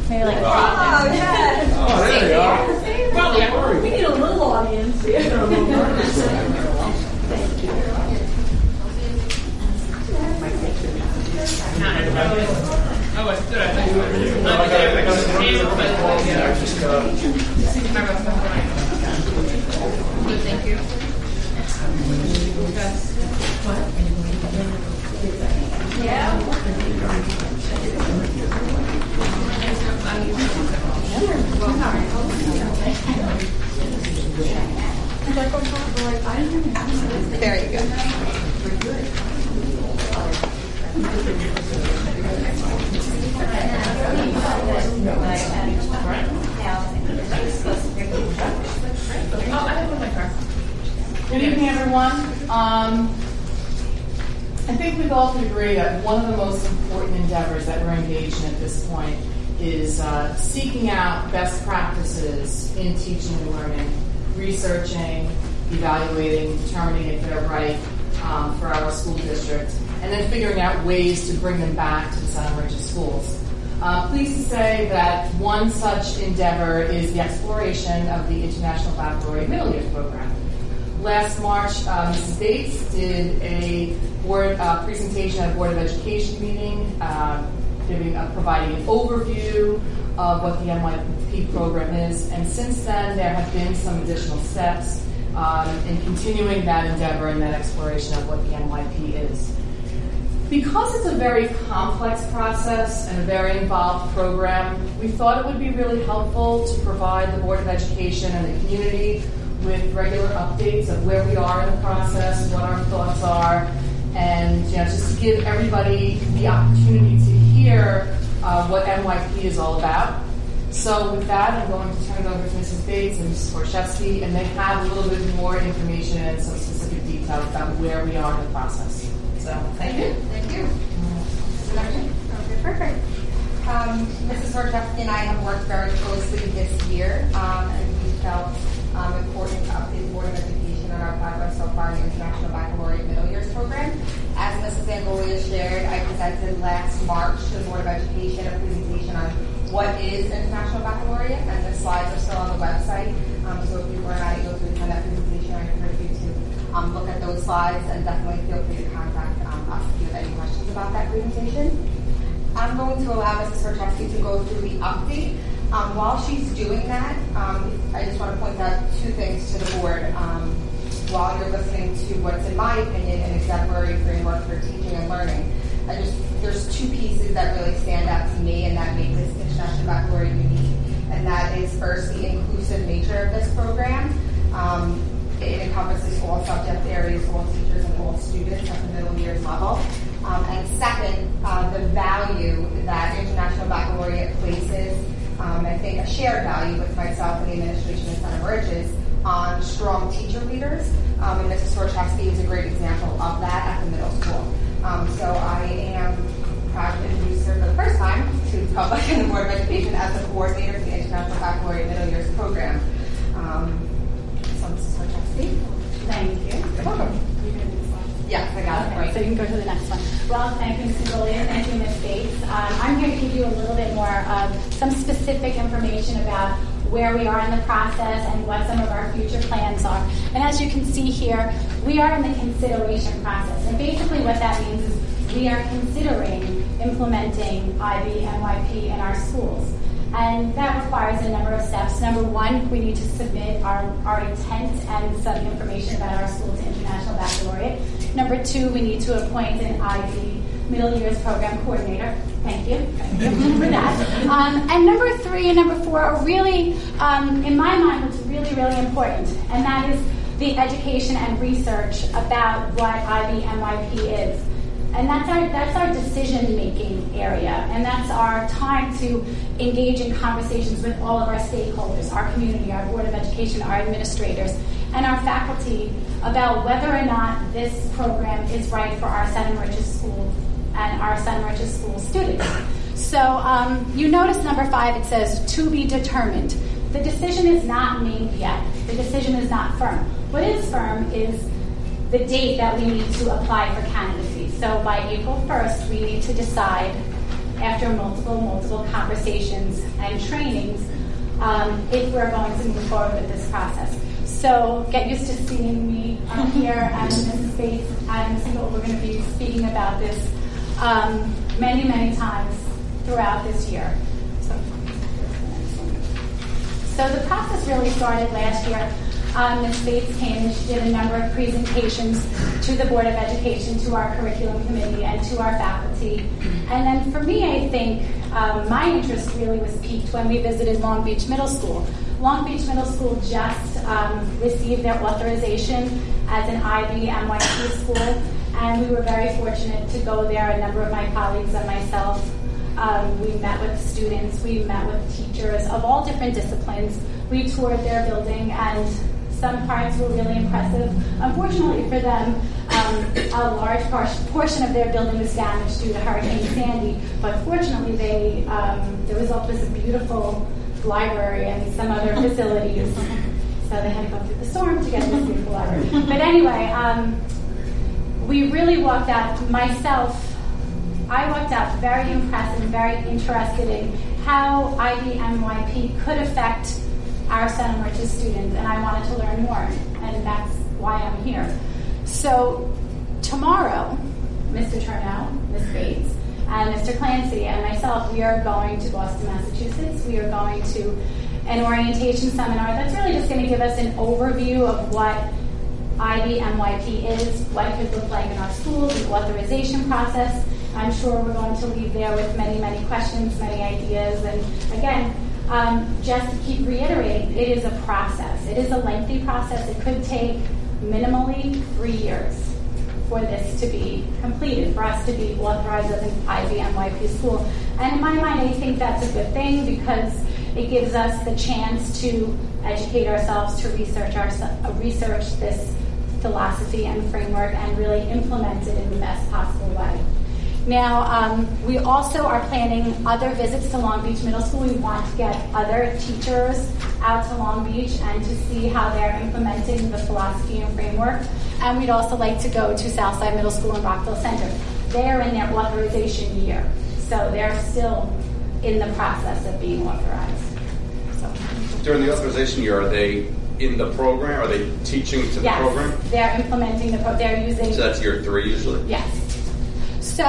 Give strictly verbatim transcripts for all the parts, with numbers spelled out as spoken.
Maybe like Oh, yes. Oh, there you are. Probably. We need a little audience here. Thank you. Oh, it's good. I think Good, thank you. Yeah. There you go. Good evening, everyone. Um, I think we all can agree that one of the most important endeavors that we're engaged in at this point is uh, seeking out best practices in teaching and learning, researching, evaluating, determining if they're right um, for our school district, and then figuring out ways to bring them back to the Center Merchant schools. Uh, pleased to say that one such endeavor is the exploration of the International Baccalaureate Middle Years Program. Last March, uh, Missus Bates did a board uh, presentation at a Board of Education meeting, uh, giving, uh, providing an overview of what the N Y P program is. And since then, there have been some additional steps um, in continuing that endeavor and that exploration of what the N Y P is. Because it's a very complex process and a very involved program, we thought it would be really helpful to provide the Board of Education and the community with regular updates of where we are in the process, what our thoughts are, and you know, just to give everybody the opportunity to hear uh, what N Y P is all about. So with that, I'm going to turn it over to Missus Bates and Missus Borchewski, and they have a little bit more information and some specific details about where we are in the process. So thank you. Thank you. Okay, perfect. Um, Missus Borchewski and I have worked very closely this year, um, and we felt um, important to update the Board of Education on our progress so far in the International Baccalaureate Middle Years Program. As Missus Angolia shared, I presented last March to the Board of Education a presentation on what is International Baccalaureate, and the slides are still on the website. Um, so if you were not able to attend that presentation, I encourage you to um, look at those slides, and definitely feel free to contact um, us if you have any questions about that presentation. I'm going to allow Missus Borchewski to go through the update. Um, while she's doing that, um, I just want to point out two things to the board. Um, while you're listening to what's, in my opinion, an exemplary framework for teaching and learning, I just there's two pieces that really stand out to me and that make this International Baccalaureate unique. And that is first the inclusive nature of this program. Um, it encompasses all subject areas, all teachers, and all students at the middle years level. Um, and second, uh, the value that International Baccalaureate places, um, I think a shared value with myself and the administration at Center Merchants, on strong teacher leaders. Um, and Missus Borchewski is a great example of that at the middle school. Um, so I am proud to introduce her for the first time to the public and the Board of Education as the coordinator for the International Baccalaureate Middle Years Program. Um, so Missus Borchewski. Thank you. You're welcome. Yes, I got Okay, it right. so you can go to the next one. Well, thank you, Miz Angolia. Thank you, Miz Bates. Um, I'm here to give you a little bit more of some specific information about where we are in the process and what some of our future plans are. And as you can see here, we are in the consideration process. And basically what that means is we are considering implementing I B N Y P in our schools. And that requires a number of steps. Number one, we need to submit our, our intent and some information about our school to International Baccalaureate. Number two, we need to appoint an I B Middle Years Program Coordinator. Thank you. Thank you for that. Um, and number three and number four are really, um, in my mind, what's really, really important. And that is the education and research about what I B N Y P is. And that's our that's our decision-making area, and that's our time to engage in conversations with all of our stakeholders, our community, our Board of Education, our administrators, and our faculty about whether or not this program is right for our Center Merchants School and our Center Merchants School students. So um, you notice number five, it says, to be determined. The decision is not made yet. The decision is not firm. What is firm is the date that we need to apply for candidacy. So by April first, we need to decide after multiple, multiple conversations and trainings, um, if we're going to move forward with this process. So get used to seeing me um, here and Missus Bates and Single. We're going to be speaking about this um, many, many times throughout this year. So, so the process really started last year. Um, Miz Bates came and she did a number of presentations to the Board of Education, to our curriculum committee, and to our faculty. And then for me, I think um, my interest really was piqued when we visited Long Beach Middle School. Long Beach Middle School just um, received their authorization as an I B N Y P school, and we were very fortunate to go there. A number of my colleagues and myself, um, we met with students, we met with teachers of all different disciplines. We toured their building, and some parts were really impressive. Unfortunately for them, um, a large par- portion of their building was damaged due to Hurricane Sandy, but fortunately they, um, the result was a beautiful library and some other facilities. So they had to go through the storm to get to this beautiful library. But anyway, um, we really walked out, myself, I walked out very impressed and very interested in how I B N Y P could affect our Saint Martin's students, and I wanted to learn more, and that's why I'm here. So tomorrow, Mister Turnow, Miz Bates, and Mister Clancy and myself, we are going to Boston, Massachusetts. We are going to an orientation seminar that's really just going to give us an overview of what I B N Y P is, what it could look like in our schools, the authorization process. I'm sure we're going to leave there with many, many questions, many ideas, and again, um, just to keep reiterating, it is a process. It is a lengthy process. It could take minimally three years for this to be completed, for us to be authorized as an I B N Y P school. And in my mind, I think that's a good thing because it gives us the chance to educate ourselves, to research our, uh, research this philosophy and framework and really implement it in the best possible way. Now, um, we also are planning other visits to Long Beach Middle School. We want to get other teachers out to Long Beach and to see how they're implementing the philosophy and framework. And we'd also like to go to Southside Middle School and Rockville Center. They're in their authorization year, so they're still in the process of being authorized. So. During the authorization year, are they in the program? Are they teaching to the yes, program? They're implementing the program. They're using... So that's year three usually? Yes. So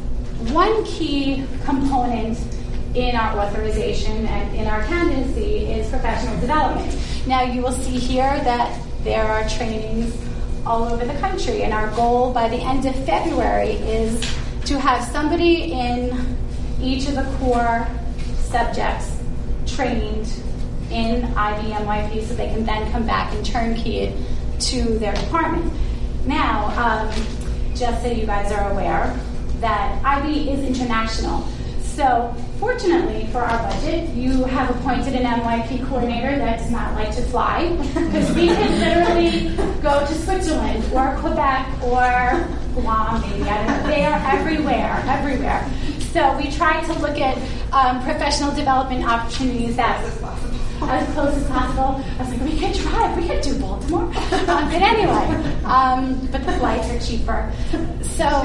one key component in our authorization and in our candidacy is professional development. Now you will see here that there are trainings all over the country, and our goal by the end of February is to have somebody in each of the core subjects trained in I B N Y P so they can then come back and turnkey it to their department. Now, um, just so you guys are aware, that I B is international. So fortunately for our budget, you have appointed an N Y P coordinator that does not like to fly, because we can literally go to Switzerland or Quebec or Guam, maybe, I don't know. They are everywhere, everywhere. So we try to look at um, professional development opportunities that as close as possible. I was like, we could drive, we could do Baltimore. Um, but anyway, um, but the flights are cheaper. So,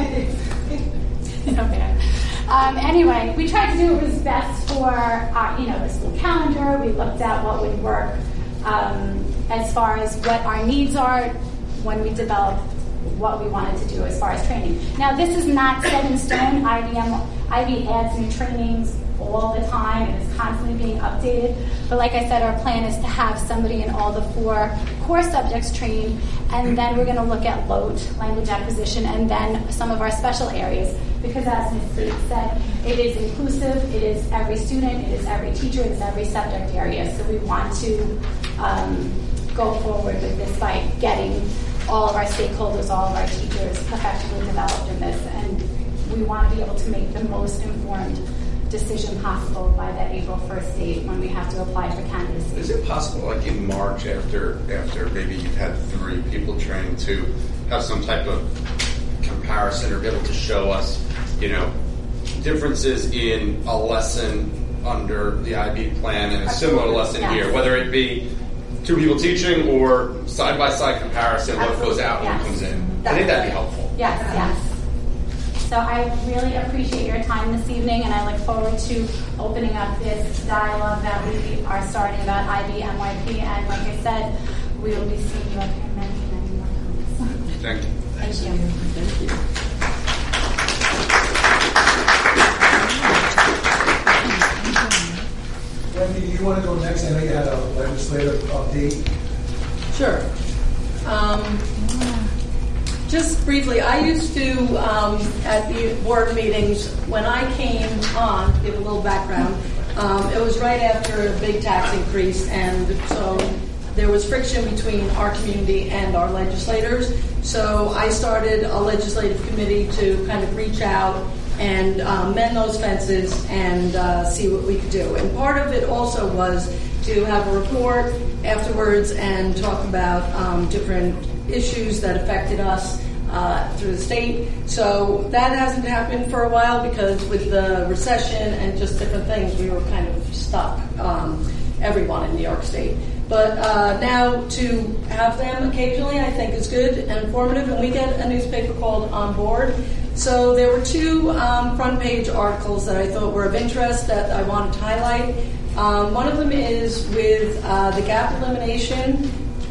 okay. Um, anyway, we tried to do what was best for our, you know, the school calendar. We looked at what would work um, as far as what our needs are when we developed what we wanted to do as far as training. Now, this is not set in stone. I B M, I B adds new trainings all the time. It is constantly being updated. But like I said, our plan is to have somebody in all the four core subjects trained, and then we're going to look at L O T, language acquisition, and then some of our special areas. Because as Miz Bates said, it is inclusive, it is every student, it is every teacher, it is every subject area. So we want to um, go forward with this by getting all of our stakeholders, all of our teachers professionally developed in this, and we want to be able to make the most informed decision possible by that April first date when we have to apply for candidacy. Is it possible, like in March, after after maybe you've had three people trained, to have some type of comparison or be able to show us, you know, differences in a lesson under the I B plan and a similar lesson yes. here, whether it be two people teaching or side-by-side comparison, what goes out and yes. what comes in. I think that'd be helpful. Yes, yes. So I really appreciate your time this evening, and I look forward to opening up this dialogue that we are starting about I B M Y P. And like I said, we will be seeing you up here many, many more times. Thank you. Thank you. Thank you. Wendy, do you want to go next? I know you had a legislative update. Sure. Um, just briefly, I used to, um, at the board meetings, when I came on, to give a little background, um, it was right after a big tax increase, and so there was friction between our community and our legislators. So I started a legislative committee to kind of reach out and um, mend those fences and uh, see what we could do. And part of it also was to have a report afterwards and talk about um, different issues that affected us uh, through the state. So that hasn't happened for a while because with the recession and just different things, we were kind of stuck, um, everyone in New York State. But uh, now to have them occasionally, I think, is good and informative. And we get a newspaper called On Board. So there were two um, front page articles that I thought were of interest that I wanted to highlight. Um, one of them is with uh, the gap elimination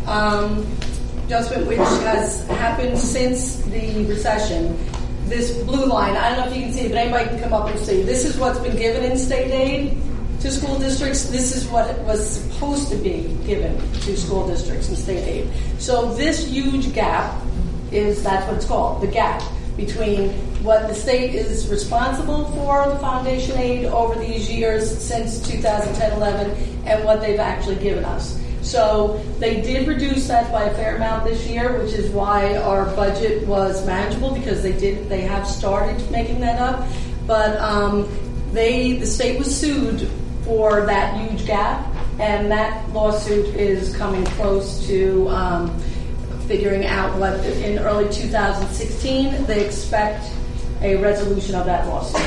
um, adjustment, which has happened since the recession. This blue line, I don't know if you can see it, but anybody can come up and see. This is what's been given in state aid to school districts. This is what was supposed to be given to school districts and state aid. So this huge gap is, that's what it's called, the gap between what the state is responsible for, the foundation aid over these years since two thousand ten eleven, and what they've actually given us. So they did reduce that by a fair amount this year, which is why our budget was manageable, because they did they have started making that up. But um, they the state was sued for that huge gap, and that lawsuit is coming close to um, figuring out what, in early two thousand sixteen, they expect a resolution of that lawsuit.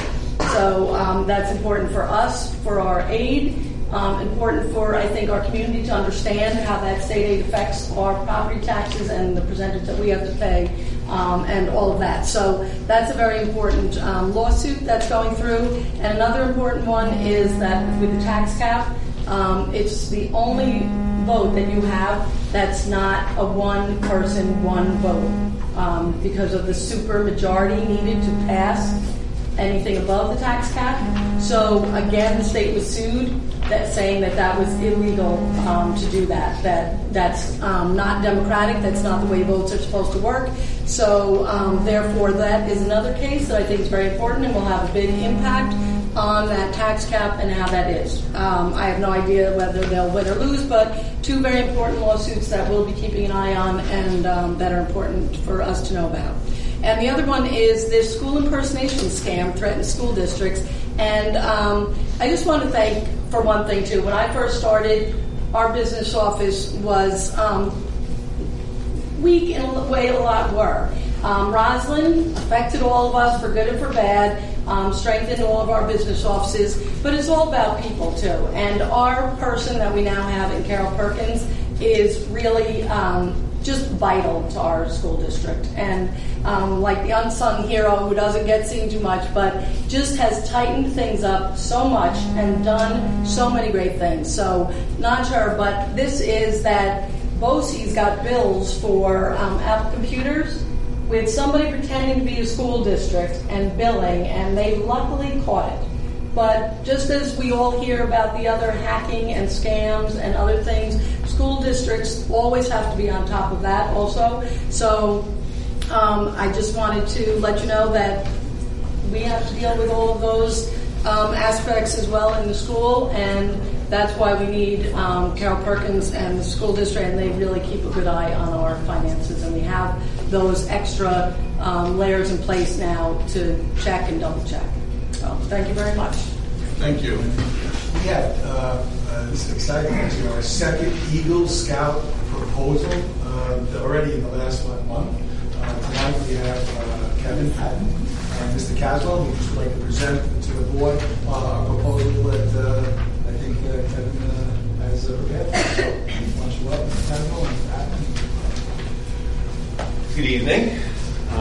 So um, that's important for us, for our aid, um, important for, I think, our community to understand how that state aid affects our property taxes and the percentage that we have to pay, um, and all of that. So that's a very important um, lawsuit that's going through. And another important one is that with the tax cap, um, it's the only vote that you have that's not a one person, one vote, um, because of the super majority needed to pass anything above the tax cap. So again, the state was sued, that saying that that was illegal um, to do that. That that's um, not democratic. That's not the way votes are supposed to work. So um, therefore, that is another case that I think is very important and will have a big impact on that tax cap and how that is. Um, I have no idea whether they'll win or lose, but two very important lawsuits that we'll be keeping an eye on and um, that are important for us to know about. And the other one is this school impersonation scam threatens school districts. And um, I just want to thank, for one thing too, when I first started, our business office was um, weak in a way a lot were. Um, Roslyn affected all of us for good and for bad. Um, strengthened all of our business offices, but it's all about people too. And our person that we now have in Carol Perkins is really um, just vital to our school district, and um, like the unsung hero who doesn't get seen too much, but just has tightened things up so much and done so many great things. So not sure, but this is that BOCES got bills for um, Apple computers with somebody pretending to be a school district and billing, and they luckily caught it. But just as we all hear about the other hacking and scams and other things, school districts always have to be on top of that also. So um, I just wanted to let you know that we have to deal with all of those um, aspects as well in the school, and that's why we need um, Carol Perkins and the school district, and they really keep a good eye on our finances, and we have those extra um, layers in place now to check and double check. So thank you very much. Thank you. We have, uh, uh, this is exciting, actually, our second Eagle Scout proposal, uh, already in the last one month. Uh, tonight we have uh, Kevin Patton and Mister Caswell, who just would like to present to the board uh, a proposal that uh, I think uh, Kevin uh, has uh, prepared. So, why don't you welcome Mister Caswell and Patton. Good evening. Uh,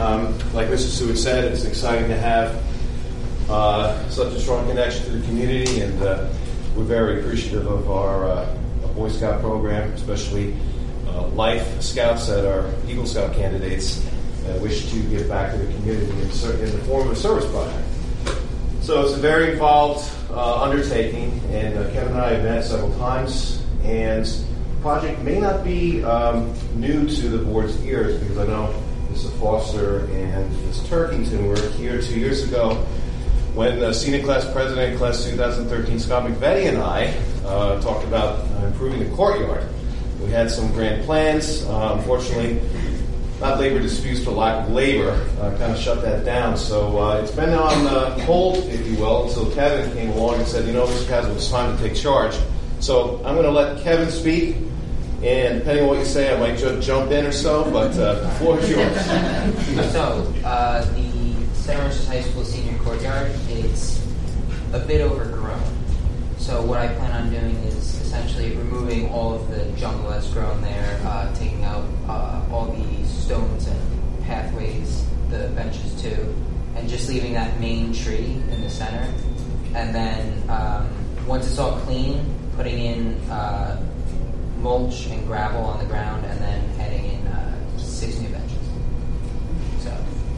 Um, like Mister Stewart said, it's exciting to have uh, such a strong connection to the community, and uh, we're very appreciative of our uh, Boy Scout program, especially uh, Life Scouts that are Eagle Scout candidates that wish to give back to the community in, in the form of a service project. So it's a very involved uh, undertaking, and uh, Kevin and I have met several times, and the project may not be um, new to the board's ears, because I know Mister Foster and Miz Turkington were here two years ago when the senior class president, class two thousand thirteen, Scott McVetti, and I uh, talked about uh, improving the courtyard. We had some grand plans. Uh, unfortunately, not labor disputes, but lack of labor uh, kind of shut that down. So uh, it's been on uh, hold, if you will, until Kevin came along and said, you know, Mister Castle, it's time to take charge. So I'm going to let Kevin speak, and depending on what you say, I might just jump in or so, but uh, the floor is yours. So, uh, the Saint Rochas High School senior courtyard, it's a bit overgrown. So what I plan on doing is essentially removing all of the jungle that's grown there, uh, taking out uh, all the stones and pathways, the benches too, and just leaving that main tree in the center. And then um, once it's all clean, putting in uh, mulch and gravel on the ground, and then adding in uh, six new benches. So.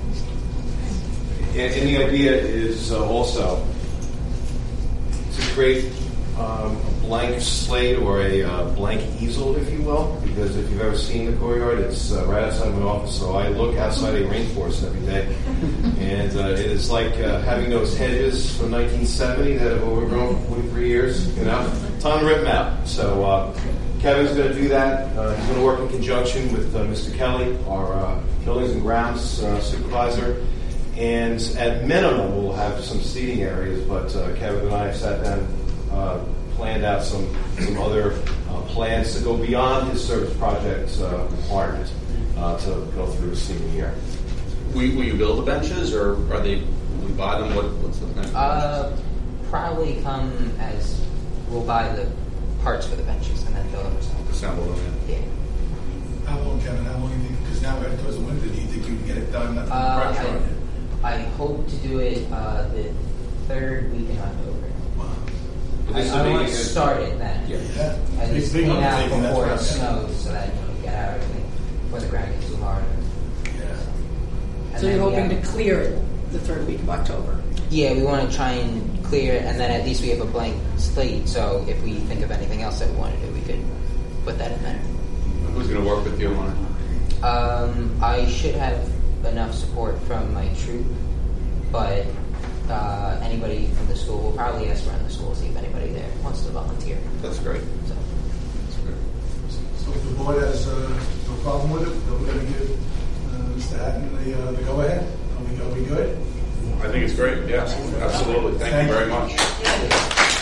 And, and the idea is uh, also to create um, a blank slate or a uh, blank easel, if you will, because if you've ever seen the courtyard, it's uh, right outside my office, so I look outside a rainforest every day. And uh, it is like uh, having those hedges from nineteen seventy that have overgrown for forty-three years, you know, time to rip them out. So uh, Kevin's going to do that. Uh, he's going to work in conjunction with uh, Mister Kelly, our uh, buildings and grounds uh, supervisor. And at minimum, we'll have some seating areas, but uh, Kevin and I have sat down, uh, planned out some, some other uh, plans to go beyond his service project uh, requirement uh, to go through the senior year. Will, will you build the benches, or are they, will we buy them? What, what's the plan? Uh, probably come as we'll buy the parts for the benches and then build them ourselves. Assemble them. Yeah. How long, Kevin? How long do you think? Because now we're towards the winter. Do you think you can get it done? Nothing Uh, pressure on it? I, I hope to do it uh, the third week in October. Wow. But I, this I will want be to a- start it then. Yeah. Yeah. At least Big clean out undertaking, that's before right, it yeah. snows, so that you know, we get out everything before the ground gets too hard. Yeah. And So you're then, hoping yeah. to clear it the third week of October? Yeah, we want to try and clear it, and then at least we have a blank slate. So if we think of anything else that we want to do, we could put that in there. Who's going to work with you on it? Um, I should have enough support from my troop, but uh, anybody from the school, we'll probably ask around the school, see if anybody there wants to volunteer. That's great. So. That's great. So if the board has uh, no problem with it, then we're going to give uh, Mister Hatton the, uh, the go-ahead. Are we, are we good? I think it's great. Yes, absolutely. Thank, Thank you very you. much.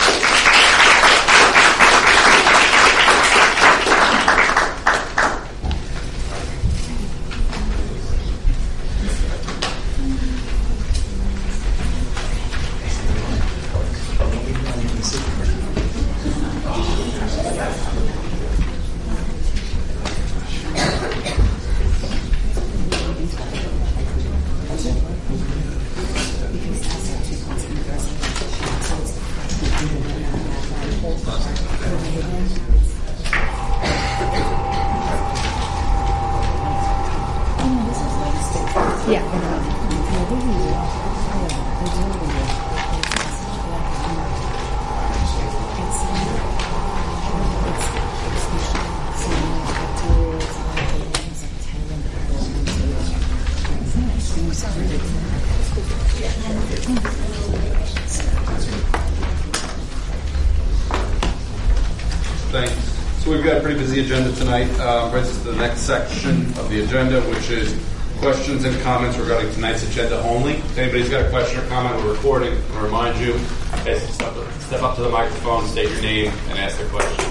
Thanks. So we've got a pretty busy agenda tonight. Uh, brings us to the next section of the agenda, which is questions and comments regarding tonight's agenda only. If anybody's got a question or comment, we're recording. I want to remind you, guys, step, step up to the microphone, state your name, and ask their question.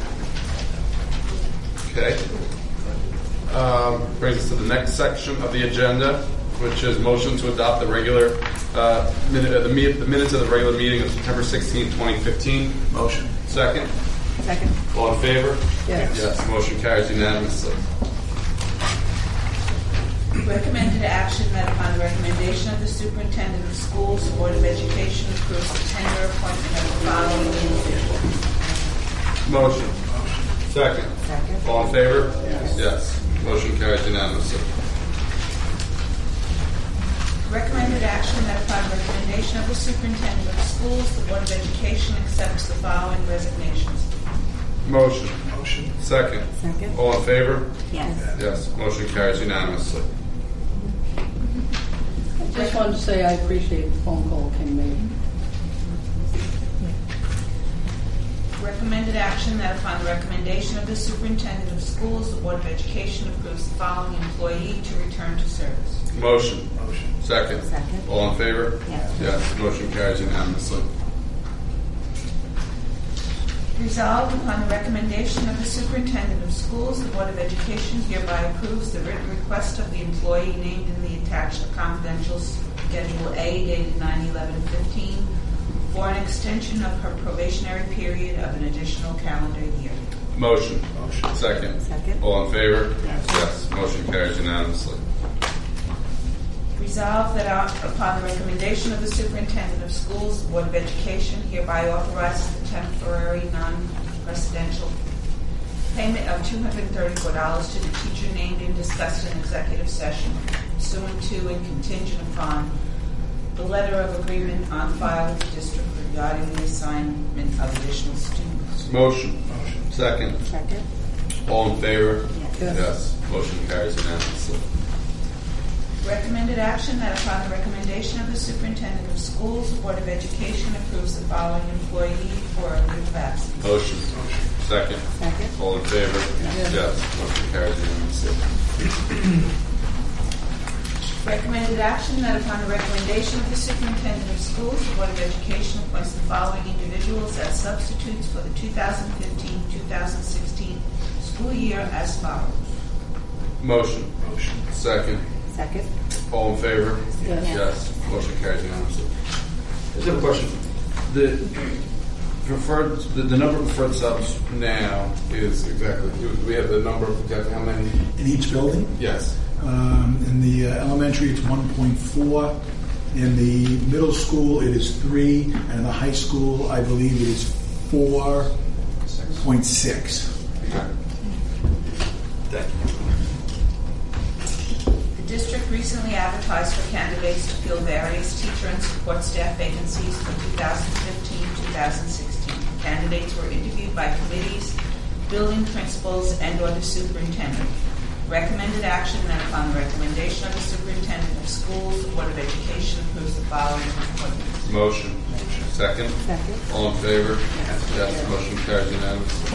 Okay. Um, brings us to the next section of the agenda, which is motion to adopt the regular uh, minute, uh, the, me- the minutes of the regular meeting of September sixteenth, twenty fifteen. Motion. Second. Second. All in favor? Yes. Yes. Motion carries unanimously. Recommended action that upon the recommendation of the superintendent of schools, the Board of Education approves the tenure appointment of the following individuals. Motion. Second. Second. All in favor? Yes. Yes. Motion carries unanimously. Recommended action that upon the recommendation of the superintendent of schools, the Board of Education accepts the following resignations. Motion. Motion. Second. Second. All in favor? Yes. Yes. Motion carries unanimously. I just wanted to say I appreciate the phone call Ken made. Recommended action that upon the recommendation of the superintendent of schools, the Board of Education approves the following employee to return to service. Motion. Motion. Second. Second. All in favor? Yes. Yes. Motion carries unanimously. Resolved upon the recommendation of the superintendent of schools, the Board of Education hereby approves the written request of the employee named in the attached confidential Schedule A dated nine eleven fifteen for an extension of her probationary period of an additional calendar year. Motion. Motion. Second. Second. All in favor? Yes. Yes. Motion carries unanimously. Resolved that out- upon the recommendation of the superintendent of schools, the Board of Education hereby authorizes the temporary non-residential payment of two hundred thirty-four dollars to the teacher named and discussed in executive session pursuant to and contingent upon the letter of agreement on file with the district regarding the assignment of additional students. Motion. Motion. Second. Second. All in favor? Yes. Yes. Motion carries unanimously. Recommended action that upon the recommendation of the superintendent of schools, the Board of Education approves the following employee for a leave of absence. Motion. Motion. Second. Second. All in favor? Yes. Motion carries unanimously. Recommended action that upon the recommendation of the superintendent of schools, the Board of Education appoints the following individuals as substitutes for the two thousand fifteen two thousand sixteen school year as follows. Motion. Motion. Second. Second. All in favor? Yes. Yes. Motion carries unanimously. I just have a question. The preferred, the, the number of preferred subs now is exactly, do we have the number of exactly how many? In each building? Yes. Um, in the uh, elementary, it's one point four. In the middle school, it is three. And in the high school, I believe it is four point six. Okay. Thank you. The district recently advertised for candidates to fill various teacher and support staff vacancies for two thousand fifteen two thousand sixteen. Candidates were interviewed by committees, building principals, and or the superintendent. Recommended action that upon the recommendation of the superintendent of schools, the Board of Education approves the following appointments. Motion. Second. Second. All in favor? Yes. Motion carries unanimously.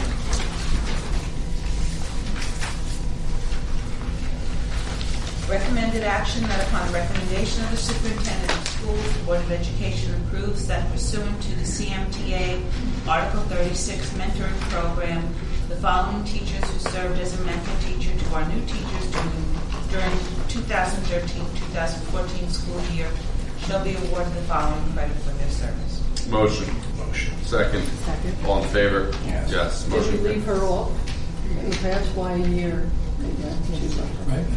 Recommended action that upon the recommendation of the superintendent of schools, the Board of Education approves that pursuant to the C M T A Article thirty-six mentoring program, the following teachers who served as a mentor teacher to our new teachers during, during two thousand thirteen two thousand fourteen school year shall be awarded the following credit for their service. Motion. Motion. Second. Second. All in favor? Yes. Yes. Did Motion we leave her off? In the past, why a year? Right?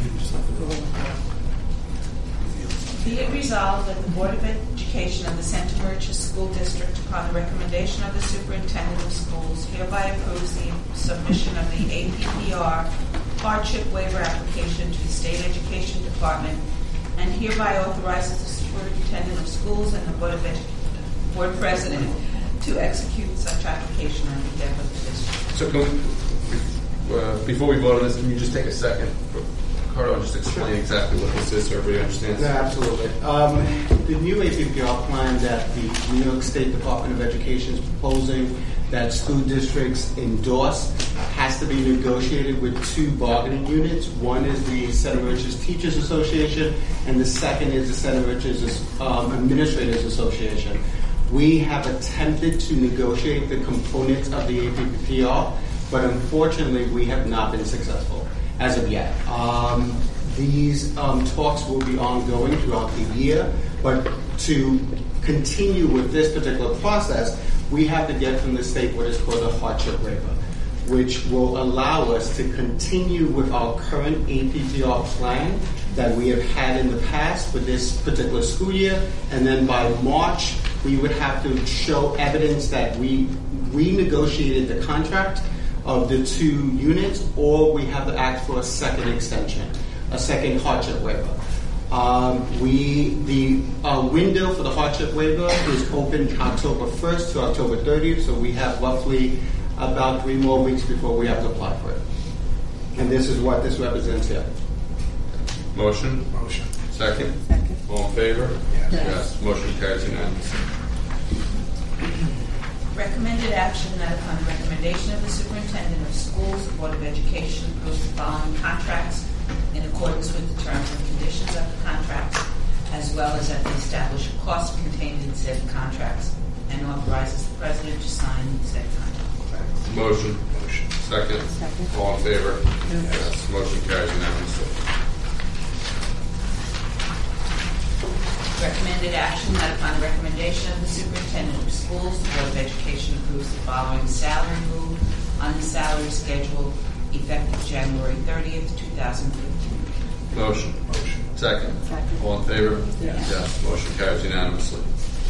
Be it resolved that the Board of Education of the Santa Maria School District, upon the recommendation of the superintendent of schools, hereby approves the submission of the A P P R hardship waiver application to the State Education Department, and hereby authorizes the superintendent of schools and the Board of Edu- Board President to execute such application on behalf of the district. So can we, uh, before we vote on this, can you just take a second? Carlo, just explain exactly what this is so everybody understands. Yeah, absolutely. Um, the new A P P R plan that the New York State Department of Education is proposing that school districts endorse has to be negotiated with two bargaining units. One is the Santa Maria Teachers Association, and the second is the Santa Maria um, Administrators Association. We have attempted to negotiate the components of the A P P R, but unfortunately we have not been successful as of yet. Um, these um, talks will be ongoing throughout the year, but to continue with this particular process, we have to get from the state what is called a hardship waiver. which will allow us to continue with our current A P P R plan that we have had in the past for this particular school year. And then by March, we would have to show evidence that we renegotiated the contract of the two units, or we have to ask for a second extension, a second hardship waiver. Um, we the uh, window for the hardship waiver is open October first to October thirtieth, so we have roughly about three more weeks before we have to apply for it. And this is what this represents here. Motion? Motion. Second? Second. All in favor? Yes. Yes. Motion carries unanimously. Recommended action that upon the recommendation of the superintendent of schools, the Board of Education approves the following contracts in accordance with the terms and conditions of the contracts, as well as that the established costs contained in said contracts, and authorizes the president to sign said contracts. Motion? Motion. Second? Second. All in favor? Yes. Motion carries unanimously. Recommended action that upon the recommendation of the superintendent of schools, the Board of Education approves the following salary move on the salary schedule effective January thirtieth, two thousand fifteen. Motion? Motion. Second? Second. All in favor? Yes. Yes. Motion carries unanimously.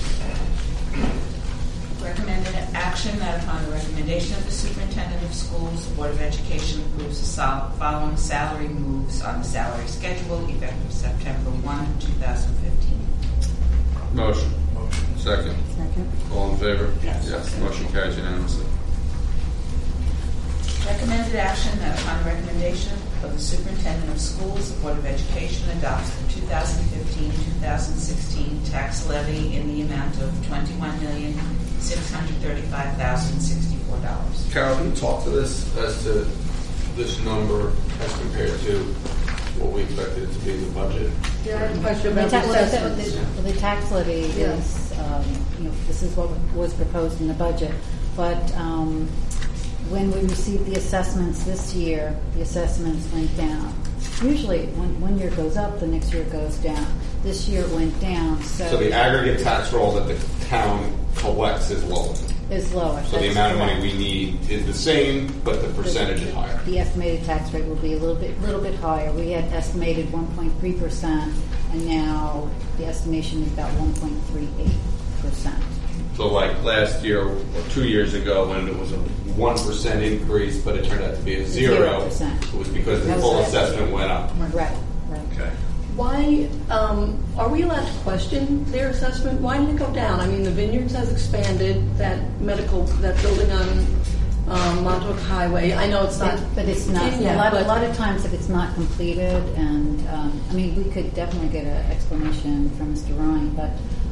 Recommended action that upon the recommendation of the superintendent of schools, the Board of Education approves the sol- following salary moves on the salary schedule effective September first, two thousand fifteen. Motion? Motion. Second? Second. All in favor? Yes. Yes. Motion carries unanimously. Recommended action that upon the recommendation of the superintendent of schools, the Board of Education adopts the two thousand fifteen two thousand sixteen tax levy in the amount of twenty-one million six hundred thirty-five thousand sixty-four dollars. Carol, can you talk to this as to this number as compared to what we expected it to be in the budget? Yeah, I have a question The about ta- the well, assessments. the- the tax levy Yeah. is, um, you know, this is what was proposed in the budget. But um, when we received the assessments this year, the assessments went down. Usually, when one year goes up, the next year goes down. This year it went down, so. So the aggregate tax roll that the town collects is lower. Is lower. So the That's amount of money correct. we need is the same, but the percentage is higher. The estimated tax rate will be a little bit, little bit higher. We had estimated one point three percent, and now the estimation is about one point three eight percent. So like last year or two years ago when it was a one percent increase, but it turned out to be a zero, Zero percent. it was because the That was full right. assessment went up. Right, right. Okay. Why, um, are we allowed to question their assessment? Why did it go down? I mean, the Vineyards has expanded, that medical, that building on um, Montauk Highway. I know it's not. But, but it's not, in a yet, lot, a but- lot of times if it's not completed, and, um, I mean, we could definitely get an explanation from Mister Ryan, but,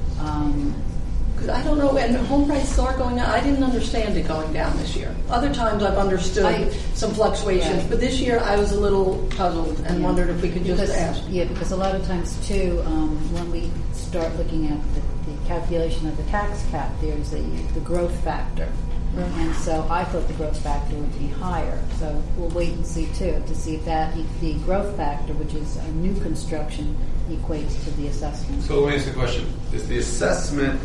um, Because I don't know, and home prices are going down. I didn't understand it going down this year. Other times I've understood I- some fluctuations, Yeah. but this year I was a little puzzled and yeah. wondered if we could just Because- ask. Yeah, because a lot of times too, um, when we start looking at the, the calculation of the tax cap, there's the, the growth factor. And so I thought the growth factor would be higher. So we'll wait and see too, to see if that, the growth factor, which is a new construction, equates to the assessment. So let me ask you a question. Is the assessment,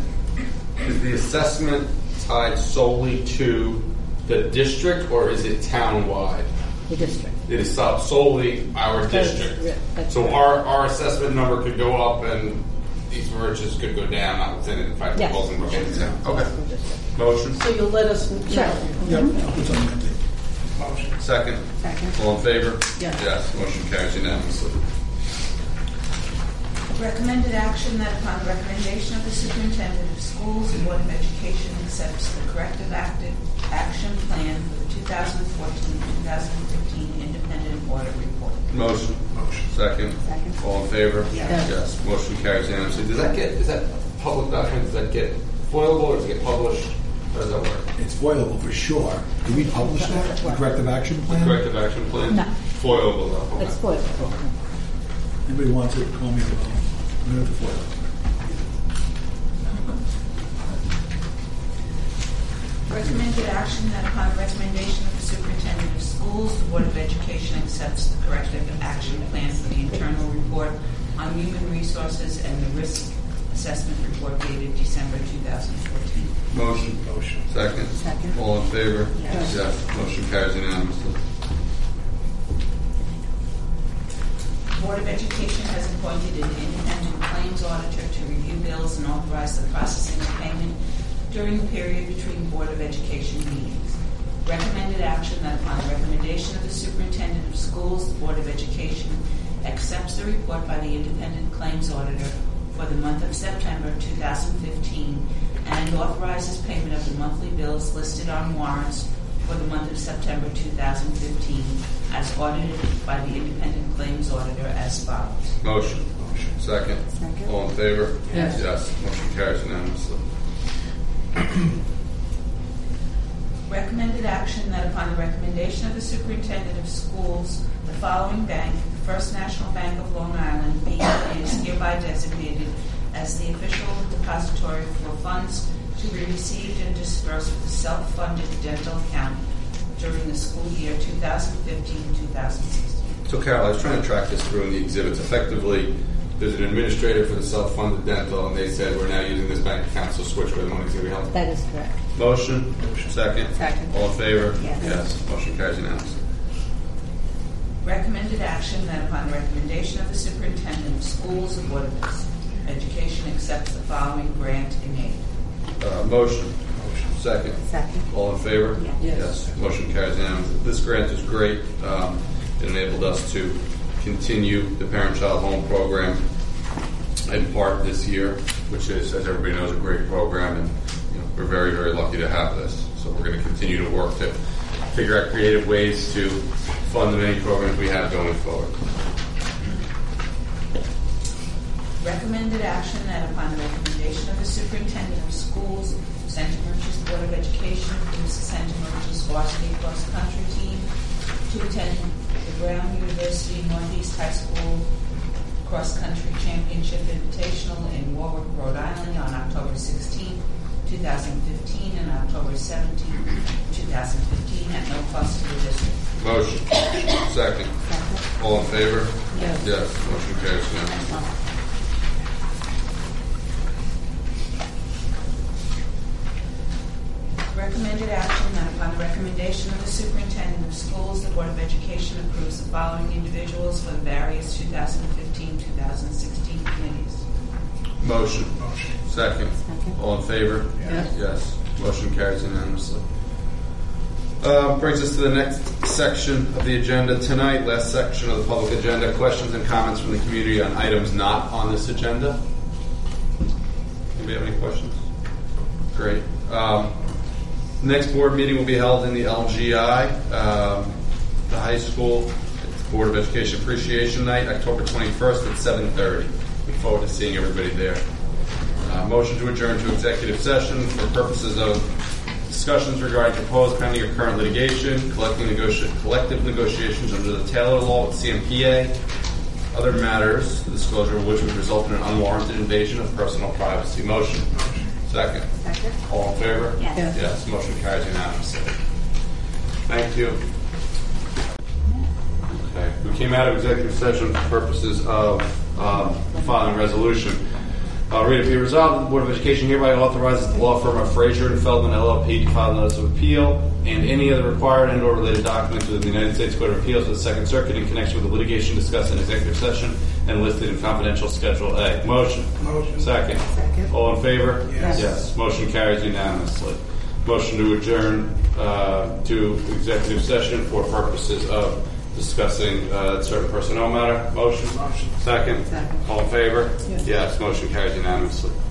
is the assessment tied solely to the district or is it town-wide? The district. It is so- solely our That's- district. yeah, that's So right. our, our assessment number could go up and East Mauritius could go down, notwithstanding the fact that Yes. Bolingbrook is down. The Okay. district. Motion? So you'll let us know. Sure. Yep, it's on that thing. Motion. Second? Second. All in favor? Yes. Yes, motion carries unanimously. Recommended action that upon the recommendation of the superintendent of schools, the Board of Education accepts the corrective active action plan for the two thousand fourteen two thousand fifteen independent audit report. Motion? Motion. Second? Second. All in favor? Yes. Yes, motion carries unanimously. Does that get, is that public document, does that get foilable or does it get published? How does that work? It's foilable for sure. Do we publish that, the corrective action plan? Corrective action plan? No. Foilable though. okay. It's spoiled. Anybody wants it, call me. We have to foil it. Recommended action that upon recommendation of the superintendent of schools, the Board of Education accepts the corrective action plan for the internal report on human resources and the risk assessment report dated December two thousand fourteen. Motion. Motion. Second. Second. All in favor? Yes. Yes. Motion carries unanimously. The Board of Education has appointed an independent claims auditor to review bills and authorize the processing of payment during the period between Board of Education meetings. Recommended action that upon the recommendation of the Superintendent of Schools, the Board of Education accepts the report by the independent claims auditor for the month of September two thousand fifteen and authorizes payment of the monthly bills listed on warrants for the month of September two thousand fifteen as audited by the independent claims auditor as follows. Motion. Motion. Second. Second. All in favor? Yes. Yes. Motion carries unanimously. Recommended action that upon the recommendation of the Superintendent of Schools, the following bank, the First National Bank of Long Island, be and is hereby designated as the official depository for funds to be received and dispersed with a self-funded dental account during the school year two thousand fifteen to two thousand sixteen. So, Carol, I was trying to track this through in the exhibits. Effectively, there's an administrator for the self-funded dental, and they said we're now using this bank account, so switch where the money's going to be held. That is correct. Motion. Motion. Second. Second. All in favor? Yes. Yes. Motion carries unanimously. Recommended action that upon the recommendation of the Superintendent of Schools, the Board of Education accepts the following grant in aid. Uh, motion. Motion. Second. Second. All in favor? Yes. Yes. Motion carries unanimously. This grant is great. Um, it enabled us to continue the Parent-Child Home Program in part this year, which is, as everybody knows, a great program, and you know, we're very, very lucky to have this. So we're going to continue to work to figure out creative ways to fund the many programs we have going forward. Recommended action that upon the recommendation of the Superintendent of Schools, Saint Murch's Board of Education approves the Saint Murch's varsity cross-country team to attend the Brown University Northeast High School Cross-Country Championship Invitational in Warwick, Rhode Island on October sixteenth, twenty fifteen and October seventeenth, twenty fifteen at no cost to the district. Motion. Second. Second. All in favor? Yes. Yes. Motion carries unanimously. Recommended action that upon the recommendation of the Superintendent of Schools, the Board of Education approves the following individuals for the various two thousand fifteen to two thousand sixteen committees. Motion. Motion. Second. Second. All in favor? Yes. Yes. Motion carries unanimously. Uh, brings us to the next section of the agenda tonight, last section of the public agenda, questions and comments from the community on items not on this agenda. Anybody have any questions? Great. Um, next board meeting will be held in the L G I, um, the high school. It's Board of Education Appreciation Night, October twenty-first at seven thirty. Look forward to seeing everybody there. Uh, motion to adjourn to executive session for purposes of discussions regarding proposed pending or current litigation, collecting negoti- collective negotiations under the Taylor Law with C M P A, other matters, the disclosure of which would result in an unwarranted invasion of personal privacy. Motion. Second. Second. All in favor? Yes. Yes. Motion carries unanimously. Thank you. Okay. We came out of executive session for purposes of um, filing a resolution. I'll read it. Be resolved that the Board of Education hereby authorizes the law firm of Frazier and Feldman L L P to file a notice of appeal and any other required and or related documents with the United States Court of Appeals for the Second Circuit in connection with the litigation discussed in executive session and listed in confidential Schedule A. Motion. Motion. Second. Second. All in favor? Yes. Yes. Motion carries unanimously. Motion to adjourn uh, to executive session for purposes of discussing uh, certain personnel matter. Motion. Motion. Second. Second. All in favor? Yes. Yes. Motion carries unanimously.